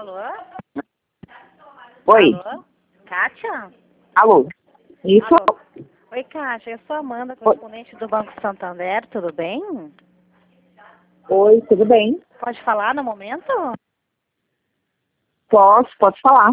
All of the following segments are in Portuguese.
Alô? Oi. Alô? Kátia? Alô. Isso? Alô? Oi, Kátia. Eu sou a Amanda, correspondente do Banco Santander. Tudo bem? Oi, tudo bem? Pode falar no momento? Posso falar.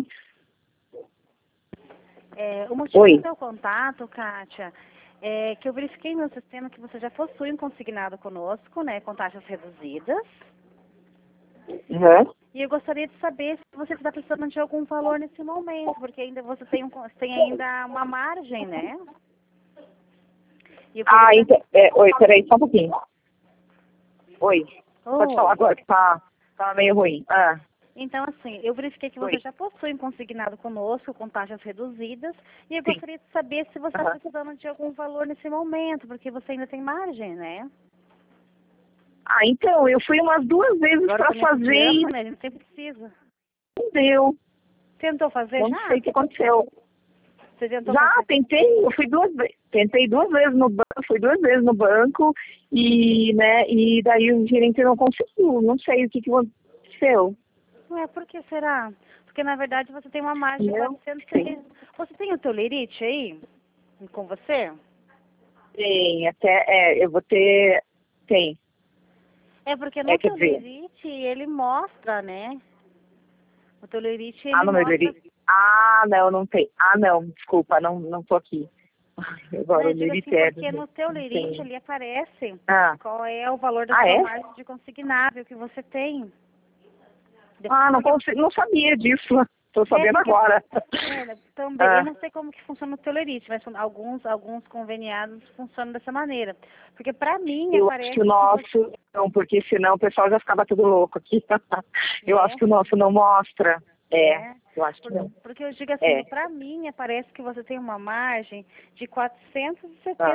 O motivo Oi. do seu contato, Kátia, é que eu verifiquei no sistema que você já possui um consignado conosco, né, com taxas reduzidas. Uhum. E eu gostaria de saber se você está precisando de algum valor nesse momento, porque ainda você tem, tem ainda uma margem, né? E eu queria... Então, oi, peraí, só um pouquinho. Oi. Pode falar Oi. agora que tá meio ruim. Então, assim, eu verifiquei que você Oi. já possui um consignado conosco, com taxas reduzidas, e eu Sim. gostaria de saber se você está Aham. precisando de algum valor nesse momento, porque você ainda tem margem, né? Então, eu fui umas 2 vezes Agora, pra começo fazer de e ano, né? A gente sempre precisa. não deu. Tentou fazer Não já? sei o que aconteceu. Você tentou Já fazer? tentei, eu fui 2 vezes. Tentei 2 vezes no banco, fui 2 vezes no banco e, né, e daí o gerente não conseguiu. Não sei o que aconteceu. Ué, por que será? Porque, na verdade, você tem uma margem de Não 400 sei. Você tem o teu lerite aí? Com você? Tem, eu vou ter, tem, É porque no quer teu dizer, lerite, ele mostra, né? O teu lerite, ele no meu mostra... Lerite, não tem, não, desculpa, não tô aqui. Ai, agora Não, o eu digo assim, Lerite porque no teu não lerite tem. ali aparece Ah, qual é o valor da ah sua é? margem de consignável que você tem. Não Porque, consigo, não sabia disso, tô sabendo porque agora. também, eu Ah, não sei como que funciona o teu lerite, mas alguns conveniados funcionam dessa maneira. Porque para mim eu acho que aparece o que você... nosso, não, porque senão o pessoal já ficava tudo louco aqui. Eu acho É, que o nosso não mostra. é. Eu acho que não. Porque eu digo assim, É. para mim aparece que você tem uma margem de R$ Ah,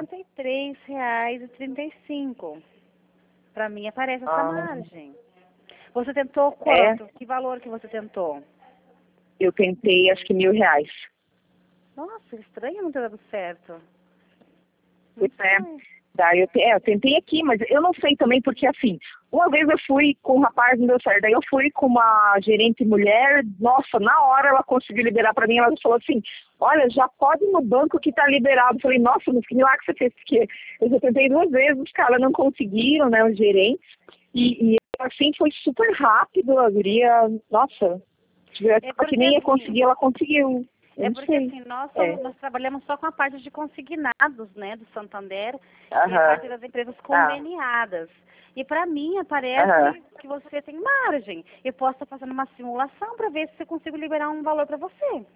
473,35. Para mim aparece essa ah, margem. Você tentou é, quanto? Que valor que você tentou? eu tentei acho que R$ 1.000. Nossa, estranho não ter dado certo. Muito Pois é. estranho. Daí eu tentei aqui, mas eu não sei também, porque assim, uma vez eu fui com um rapaz, não deu certo. Daí eu fui com uma gerente mulher, nossa, na hora ela conseguiu liberar pra mim, ela falou assim, olha, já pode ir no banco que tá liberado. Eu falei, nossa, mas que milagre que você fez, porque eu já tentei 2 vezes, os caras não conseguiram, né, os gerentes, e assim foi super rápido, a guria, nossa, É que porque nem ia assim, conseguir, ela conseguiu. Eu é não porque sei. assim, É. nós trabalhamos só com a parte de consignados, né, do Santander, e a Aham. parte das empresas Ah. conveniadas. E para mim Aham. aparece que você tem margem. Eu posso estar fazendo uma simulação para ver se eu consigo liberar um valor para você.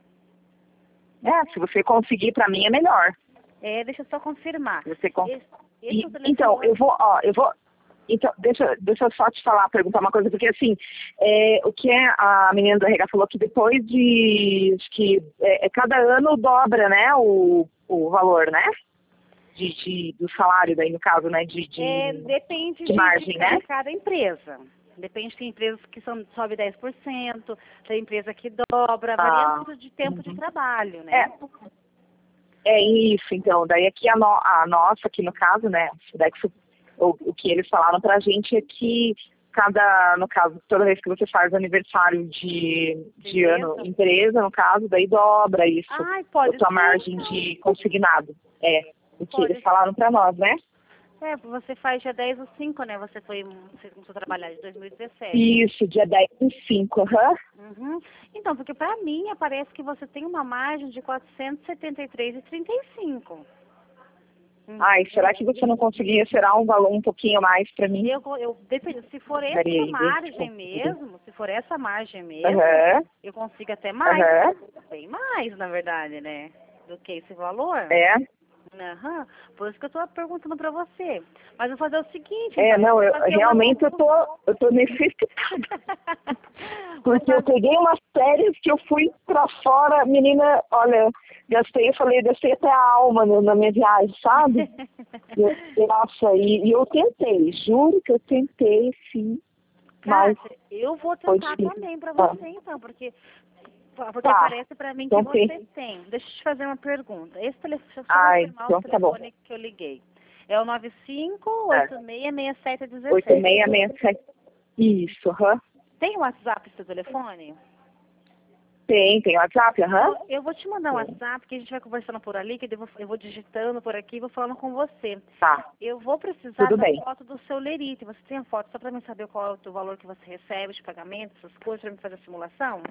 Se você conseguir, pra mim é melhor. Deixa eu só confirmar. Se você con... Esse é o Então, telefone. então, deixa eu só te falar, perguntar uma coisa, porque assim, o que a menina da RH falou que depois acho que cada ano dobra, né, o valor, né, do salário daí, no caso, né, Depende de margem, né? cada empresa. Depende, tem empresas que sobe 10%, tem empresa que dobra, varia Ah, muito de tempo de trabalho, é, né? é isso, então, daí aqui a nossa, aqui no caso, né, o que eles falaram pra gente é que no caso, toda vez que você faz aniversário de ano, empresa, no caso, daí dobra isso, Ai, a pode tua ser margem então. de consignado. O que eles Pode. falaram pra nós, né? Você faz dia 10/5, né? Você começou a trabalhar de 2017. Isso, dia 10/5, aham. Uhum. Então, porque para mim aparece que você tem uma margem de 473,35. Ai, será que você não conseguia gerar um valor um pouquinho mais pra mim? Depende, se for Daria essa aí, margem desculpa. mesmo, Aham, eu consigo até mais, aham, bem mais, na verdade, né? Do que esse valor. é. Aham. Por isso que eu tô perguntando pra você. Mas eu vou fazer o seguinte, então, Não, vou fazer uma realmente eu tô necessitada. Porque eu peguei umas férias que eu fui pra fora, menina, olha, gastei até a alma na minha viagem, sabe? Nossa, e eu tentei, juro que eu tentei, sim, mas Kátia, eu vou foi tentar difícil. também pra você, então, porque Tá, parece pra mim que então você tem. Deixa eu te fazer uma pergunta. Deixa eu só ai, confirmar o então tá bom. telefone que eu liguei. É o É, 95866716. 8667, isso, aham. Tem o WhatsApp seu telefone? Tem WhatsApp, aham. Eu vou te mandar um WhatsApp, que a gente vai conversando por ali, que eu vou digitando por aqui e vou falando com você. Tá, Eu vou precisar tudo da bem. foto do seu lerite. Você tem a foto só para mim saber qual é o valor que você recebe de pagamento, essas coisas, para mim fazer a simulação?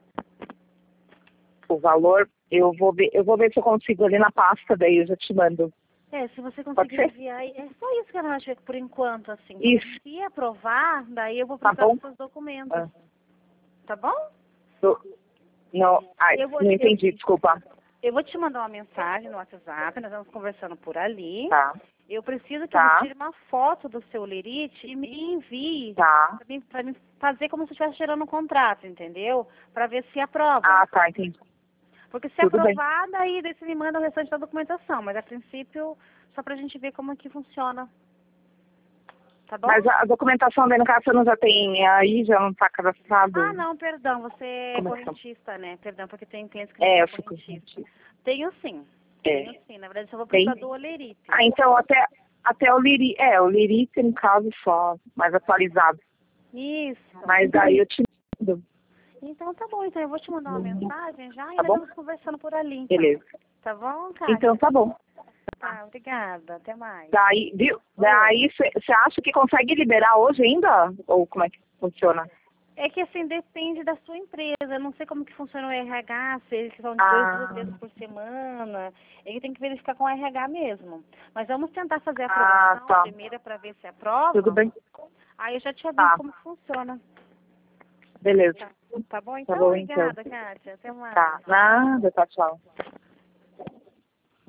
O valor, eu vou ver se eu consigo ali na pasta, daí eu já te mando. Se você Pode conseguir ser? enviar, é só isso que eu não acho por enquanto, assim. Isso, Se aprovar, daí eu vou tá precisar bom? dos seus documentos, Ah, tá bom? não, ai, Eu vou, não entendi, desculpa. eu vou te mandar uma mensagem no WhatsApp, nós vamos conversando por ali. Tá, Eu preciso que você tá, tire uma foto do seu lerite e me envie tá. para mim fazer como se estivesse gerando um contrato, entendeu? Para ver se aprova. Ah, tá, entendi. Porque se Tudo bem. aprovar, daí você me manda o restante da documentação. Mas a princípio, só pra gente ver como é que funciona. Tá bom? Mas a documentação daí, no caso, você não já tem aí, já não tá cadastrado? Ah, não, perdão, você é Como é que tá? correntista, né? Perdão, porque tem clientes que não É, são eu fico... correntistas. Tenho sim. É. Tenho sim. Na verdade, só vou Tem? precisar do olerite. Ah, então até o Liri, o Lirite, no caso, só mais atualizado. Isso. Mas aí eu te mando. Então tá bom, então eu vou te mandar uma mensagem já e Tá nós bom? vamos conversando por ali, então. Beleza. Tá bom, Kátia? Então tá bom. Tá, obrigada. Até mais. Daí, viu? Daí você acha que consegue liberar hoje ainda? Ou como é que funciona? É que assim, depende da sua empresa. Eu não sei como que funciona o RH, se eles são de duas vezes por semana. Ele tem que verificar com o RH mesmo. Mas vamos tentar fazer a aprovação Tá. primeiro para ver se aprova. Tudo bem? Aí eu já te aviso Tá. como que funciona. Beleza. Tá bom? Tá Então, bom, obrigada, então. Kátia. Até mais. Tá. Nada, tá, tchau.